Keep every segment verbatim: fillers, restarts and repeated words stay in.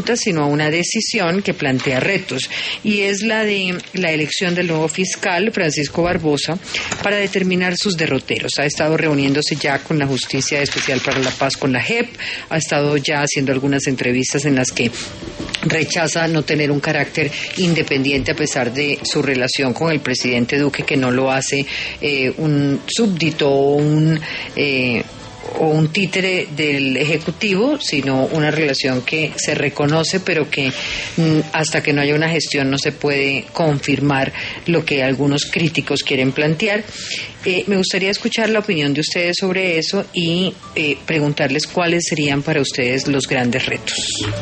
sino a una decisión que plantea retos, y es la de la elección del nuevo fiscal, Francisco Barbosa, para determinar sus derroteros. Ha estado reuniéndose ya con la Justicia Especial para la Paz, con la J E P, ha estado ya haciendo algunas entrevistas en las que rechaza no tener un carácter independiente a pesar de su relación con el presidente Duque, que no lo hace eh, un súbdito o un... Eh, o un títere del Ejecutivo, sino una relación que se reconoce, pero que mm, hasta que no haya una gestión no se puede confirmar lo que algunos críticos quieren plantear. Eh, me gustaría escuchar la opinión de ustedes sobre eso y eh, preguntarles cuáles serían para ustedes los grandes retos.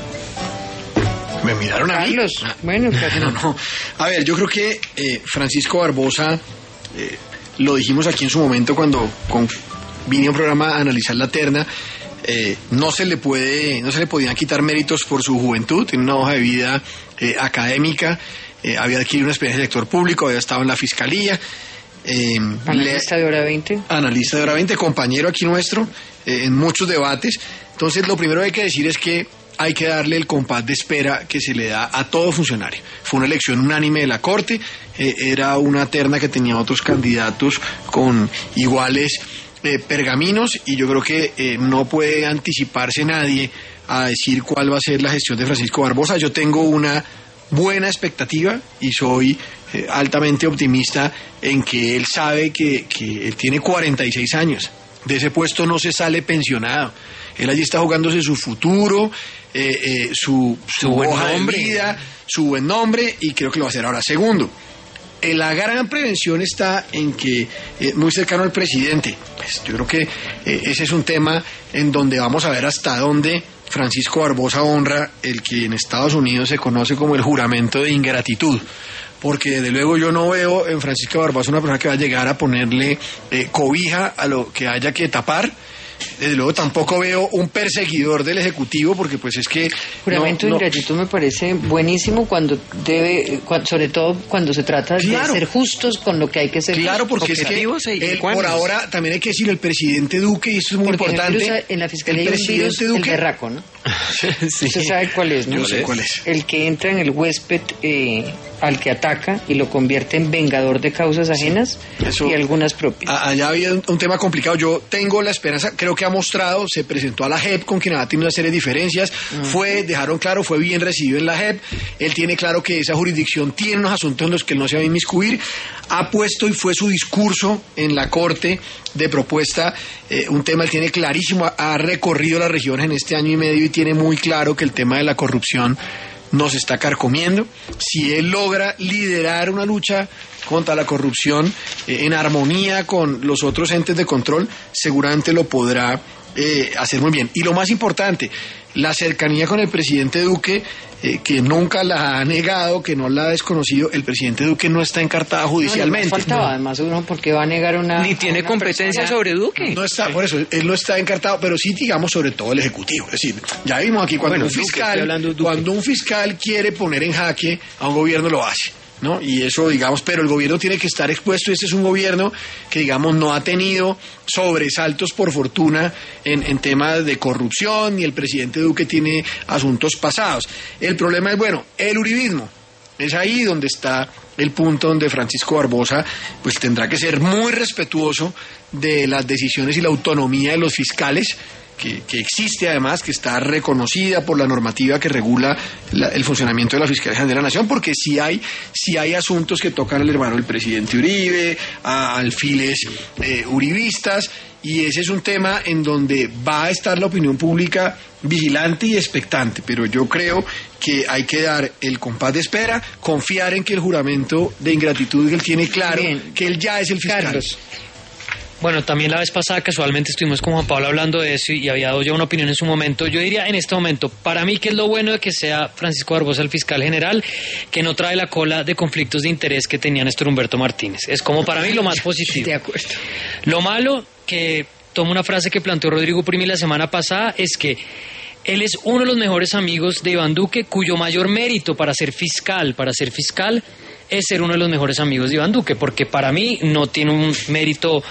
Me miraron a mí. Carlos, bueno, Carlos. No, no. A ver, yo creo que eh, Francisco Barbosa, eh, lo dijimos aquí en su momento cuando con vine a un programa a analizar la terna, eh, no se le puede, no se le podían quitar méritos por su juventud, tiene una hoja de vida eh, académica, eh, había adquirido una experiencia de sector público, había estado en la fiscalía. Eh, analista le, de Hora veinte. Analista de Hora veinte, compañero aquí nuestro, eh, en muchos debates. Entonces, lo primero que hay que decir es que hay que darle el compás de espera que se le da a todo funcionario. Fue una elección unánime de la Corte, eh, era una terna que tenía otros candidatos con iguales Eh, pergaminos, y yo creo que eh, no puede anticiparse nadie a decir cuál va a ser la gestión de Francisco Barbosa. Yo tengo una buena expectativa y soy eh, altamente optimista en que él sabe que, que él tiene cuarenta y seis años. De ese puesto no se sale pensionado. Él allí está jugándose su futuro, eh, eh, su, su, su buen hoja nombre. de vida, su buen nombre, y creo que lo va a hacer ahora. Segundo, Eh, la gran prevención está en que, eh, muy cercano al presidente, pues yo creo que eh, ese es un tema en donde vamos a ver hasta dónde Francisco Barbosa honra el que en Estados Unidos se conoce como el juramento de ingratitud, porque desde luego yo no veo en Francisco Barbosa una persona que va a llegar a ponerle eh, cobija a lo que haya que tapar. Desde luego tampoco veo un perseguidor del Ejecutivo, porque pues es que... Juramento no, de ingratitud no. me parece buenísimo cuando debe, cuando, sobre todo cuando se trata claro. de ser justos con lo que hay que ser. Claro, porque es que él, por ahora también hay que decir el presidente Duque, y esto es muy porque importante. En, el, en la Fiscalía hay un virus, Duque, el berraco, ¿no? Sí. Usted sabe cuál es, ¿no? Yo sé cuál es. El que entra en el huésped eh, al que ataca y lo convierte en vengador de causas ajenas, sí. Eso, y algunas propias. Allá había un, un tema complicado. Yo tengo la esperanza, creo que ha mostrado, se presentó a la J E P, con quien ha tenido una serie de diferencias, uh-huh. fue, dejaron claro, fue bien recibido en la J E P, él tiene claro que esa jurisdicción tiene unos asuntos en los que él no se va a inmiscuir, ha puesto, y fue su discurso en la Corte de propuesta, eh, un tema él tiene clarísimo, ha, ha recorrido las regiones en este año y medio y tiene muy claro que el tema de la corrupción nos está carcomiendo. Si él logra liderar una lucha contra la corrupción eh, en armonía con los otros entes de control, seguramente lo podrá eh, hacer muy bien. Y lo más importante, la cercanía con el presidente Duque, eh, que nunca la ha negado, que no la ha desconocido. El presidente Duque no está encartado judicialmente. No, no faltaba, no. Además, uno porque va a negar una... Ni tiene una competencia persona... sobre Duque. No está, por eso, él no está encartado, pero sí, digamos, sobre todo el Ejecutivo. Es decir, ya vimos aquí cuando, bueno, un, fiscal, Duque, cuando un fiscal quiere poner en jaque a un gobierno, lo hace, ¿no? Y eso, digamos, pero el gobierno tiene que estar expuesto. Este es un gobierno que, digamos, no ha tenido sobresaltos, por fortuna, en, en temas de corrupción, y el presidente Duque tiene asuntos pasados. El problema es, bueno, el uribismo. Es ahí donde está el punto donde Francisco Barbosa pues tendrá que ser muy respetuoso de las decisiones y la autonomía de los fiscales, Que, que existe además, que está reconocida por la normativa que regula la, el funcionamiento de la Fiscalía General de la Nación, porque si hay, si hay asuntos que tocan al hermano del presidente Uribe, a alfiles eh, uribistas, y ese es un tema en donde va a estar la opinión pública vigilante y expectante, pero yo creo que hay que dar el compás de espera, confiar en que el juramento de ingratitud que él tiene claro, bien, que él ya es el fiscal. Carlos. Bueno, también la vez pasada casualmente estuvimos con Juan Pablo hablando de eso y había dado ya una opinión en su momento. Yo diría en este momento, para mí, que es lo bueno de que sea Francisco Barbosa el fiscal general, que no trae la cola de conflictos de interés que tenía Néstor Humberto Martínez. Es como para mí lo más positivo. De acuerdo. Lo malo, que tomo una frase que planteó Rodrigo Primi la semana pasada, es que él es uno de los mejores amigos de Iván Duque, cuyo mayor mérito para ser fiscal, para ser fiscal, es ser uno de los mejores amigos de Iván Duque, porque para mí no tiene un mérito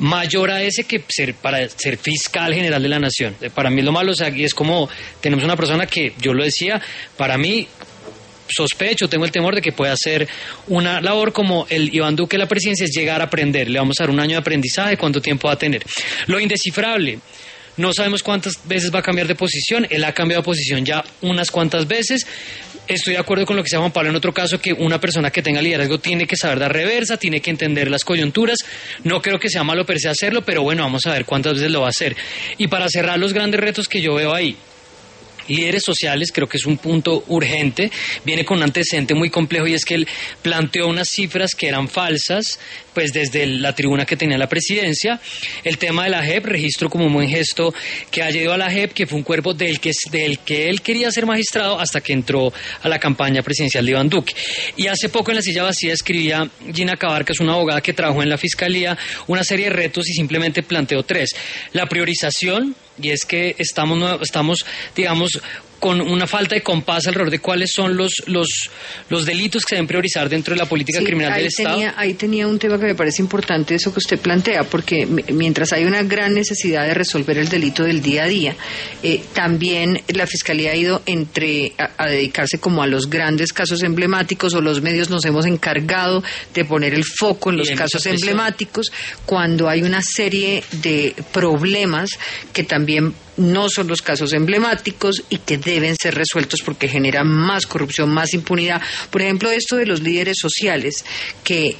mayor a ese que ser para ser fiscal general de la nación. Para mí lo malo, o sea, es como tenemos una persona que, yo lo decía, para mí sospecho, tengo el temor de que pueda hacer una labor como el Iván Duque de la presidencia, es llegar a aprender. Le vamos a dar un año de aprendizaje, ¿cuánto tiempo va a tener? Lo indescifrable, no sabemos cuántas veces va a cambiar de posición, él ha cambiado de posición ya unas cuantas veces. Estoy de acuerdo con lo que decía Juan Pablo en otro caso, que una persona que tenga liderazgo tiene que saber dar reversa, tiene que entender las coyunturas. No creo que sea malo per se hacerlo, pero bueno, vamos a ver cuántas veces lo va a hacer. Y para cerrar los grandes retos que yo veo ahí, líderes sociales, creo que es un punto urgente, viene con un antecedente muy complejo y es que él planteó unas cifras que eran falsas, pues desde la tribuna que tenía la presidencia. El tema de la J E P, registro como un buen gesto que haya ido a la J E P, que fue un cuerpo del que, del que él quería ser magistrado hasta que entró a la campaña presidencial de Iván Duque. Y hace poco en La Silla Vacía escribía Gina Cabarca, es una abogada que trabajó en la Fiscalía, una serie de retos y simplemente planteó tres. La priorización, y es que estamos, estamos, digamos, con una falta de compás alrededor de cuáles son los los los delitos que deben priorizar dentro de la política sí, criminal del tenía, Estado. Ahí tenía un tema que me parece importante, eso que usted plantea, porque mientras hay una gran necesidad de resolver el delito del día a día, eh, también la Fiscalía ha ido entre a, a dedicarse como a los grandes casos emblemáticos, o los medios nos hemos encargado de poner el foco en los en casos emblemáticos, cuando hay una serie de problemas que también no son los casos emblemáticos y que deben ser resueltos porque generan más corrupción, más impunidad. Por ejemplo, esto de los líderes sociales, que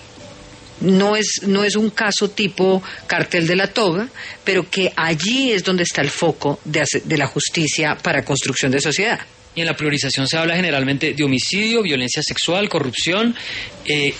no es, no es un caso tipo cartel de la toga, pero que allí es donde está el foco de, de la justicia para construcción de sociedad. Y en la priorización se habla generalmente de homicidio, violencia sexual, corrupción, eh,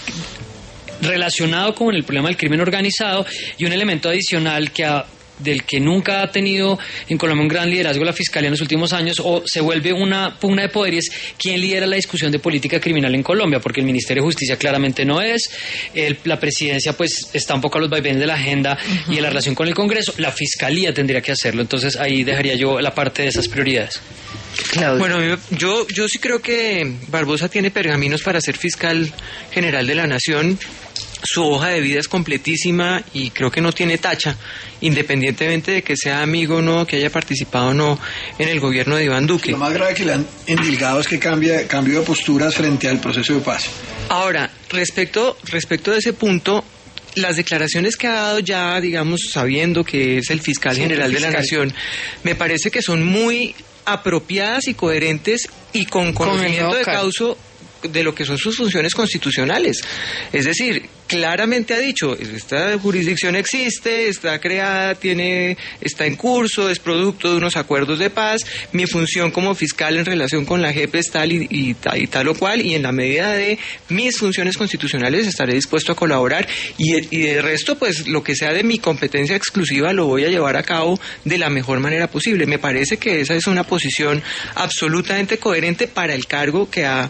relacionado con el problema del crimen organizado, y un elemento adicional que ha del que nunca ha tenido en Colombia un gran liderazgo la Fiscalía en los últimos años, o se vuelve una pugna de poder, y es quién lidera la discusión de política criminal en Colombia, porque el Ministerio de Justicia claramente no es, el, la Presidencia pues está un poco a los vaivenes de la agenda uh-huh. y en la relación con el Congreso, la Fiscalía tendría que hacerlo. Entonces ahí dejaría yo la parte de esas prioridades. Claudio. Bueno, yo, yo sí creo que Barbosa tiene pergaminos para ser fiscal general de la Nación. Su hoja de vida es completísima y creo que no tiene tacha, independientemente de que sea amigo o no, que haya participado o no en el gobierno de Iván Duque. Lo más grave que le han endilgado es que cambia, cambió de posturas frente al proceso de paz. Ahora, respecto, respecto de ese punto, las declaraciones que ha dado ya, digamos, sabiendo que es el fiscal sí, general el fiscal. de la Nación, me parece que son muy apropiadas y coherentes y con conocimiento de causa de lo que son sus funciones constitucionales. Es decir, claramente ha dicho, esta jurisdicción existe, está creada, tiene, está en curso, es producto de unos acuerdos de paz, mi función como fiscal en relación con la J E P es tal y, y, y tal o cual, y en la medida de mis funciones constitucionales estaré dispuesto a colaborar, y, y de resto, pues lo que sea de mi competencia exclusiva lo voy a llevar a cabo de la mejor manera posible. Me parece que esa es una posición absolutamente coherente para el cargo que ha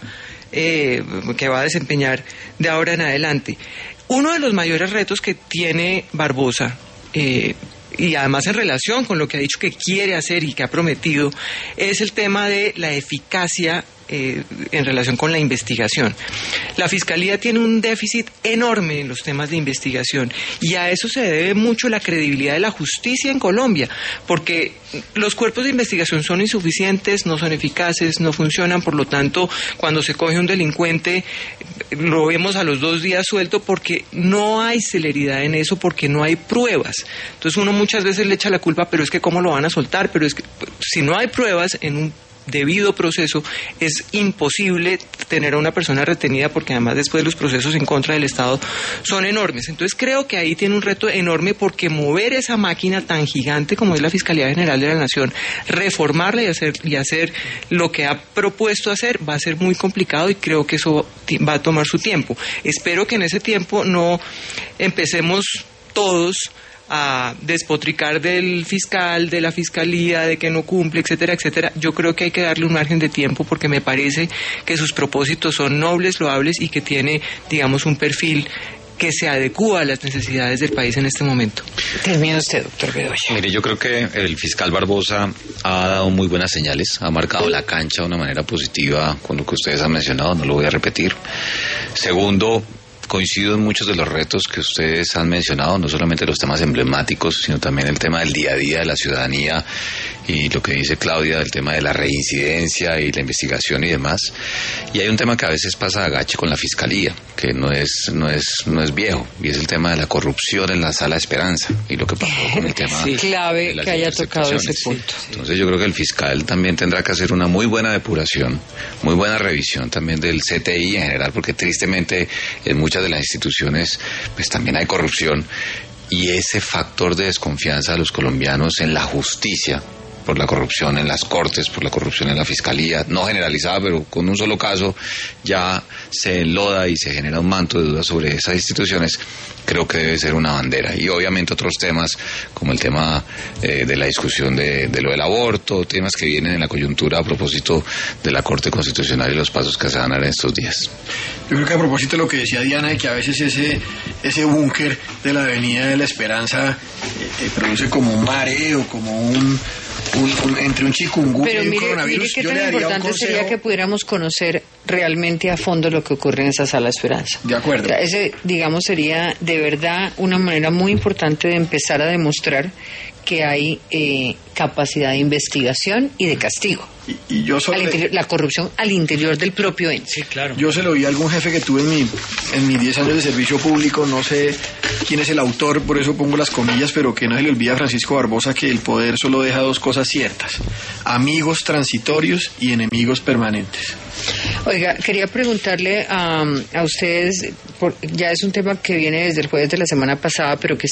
Eh, que va a desempeñar de ahora en adelante. Uno de los mayores retos que tiene Barbosa, eh, y además en relación con lo que ha dicho que quiere hacer y que ha prometido, es el tema de la eficacia eh, en relación con la investigación. La Fiscalía tiene un déficit enorme en los temas de investigación, y a eso se debe mucho la credibilidad de la justicia en Colombia, porque los cuerpos de investigación son insuficientes, no son eficaces, no funcionan. Por lo tanto, cuando se coge un delincuente, lo vemos a los dos días suelto porque no hay celeridad en eso, porque no hay pruebas. Entonces uno muchas veces le echa la culpa, pero es que ¿cómo lo van a soltar? Pero es que si no hay pruebas en un debido proceso, es imposible tener a una persona retenida, porque además después los procesos en contra del Estado son enormes. Entonces creo que ahí tiene un reto enorme, porque mover esa máquina tan gigante como es la Fiscalía General de la Nación, reformarla y hacer, y hacer lo que ha propuesto hacer, va a ser muy complicado, y creo que eso va a tomar su tiempo. Espero que en ese tiempo no empecemos todos a despotricar del fiscal, de la fiscalía, de que no cumple, etcétera, etcétera. Yo creo que hay que darle un margen de tiempo, porque me parece que sus propósitos son nobles, loables, y que tiene, digamos, un perfil que se adecúa a las necesidades del país en este momento. Termina usted, doctor Bedoya. Mire, yo creo que el fiscal Barbosa ha dado muy buenas señales, ha marcado la cancha de una manera positiva con lo que ustedes han mencionado, no lo voy a repetir. Segundo, coincido en muchos de los retos que ustedes han mencionado, no solamente los temas emblemáticos, sino también el tema del día a día de la ciudadanía y lo que dice Claudia del tema de la reincidencia y la investigación y demás. Y hay un tema que a veces pasa a agache con la fiscalía, que no es no es no es viejo, y es el tema de la corrupción en la Sala Esperanza y lo que pasó con el tema sí, clave de las que haya tocado ese punto. Entonces yo creo que el fiscal también tendrá que hacer una muy buena depuración, muy buena revisión también del C T I en general, porque tristemente en muchas de las instituciones pues también hay corrupción, y ese factor de desconfianza de los colombianos en la justicia por la corrupción en las cortes, por la corrupción en la fiscalía, no generalizada, pero con un solo caso ya se enloda y se genera un manto de dudas sobre esas instituciones, creo que debe ser una bandera. Y obviamente otros temas, como el tema eh, de la discusión de, de lo del aborto, temas que vienen en la coyuntura a propósito de la Corte Constitucional y los pasos que se van a dar en estos días. Yo creo que a propósito de lo que decía Diana, de que a veces ese, ese búnker de la Avenida de la Esperanza eh, eh, produce como un mareo, como un... Un, un, entre un chikungunya Pero y un mire, coronavirus. mire qué tan importante sería que pudiéramos conocer realmente a fondo lo que ocurre en esa Sala Esperanza. De acuerdo. O sea, ese, digamos, sería de verdad una manera muy importante de empezar a demostrar que hay eh, capacidad de investigación y de castigo. Y, y yo solo al interior, la corrupción al interior del propio ente. Sí, claro. Yo se lo vi a algún jefe que tuve en mi en mis diez años de servicio público, no sé quién es el autor, por eso pongo las comillas, pero que no se le olvida a Francisco Barbosa que el poder solo deja dos cosas ciertas: amigos transitorios y enemigos permanentes. Oiga, quería preguntarle a, a ustedes, por, ya es un tema que viene desde el jueves de la semana pasada, pero que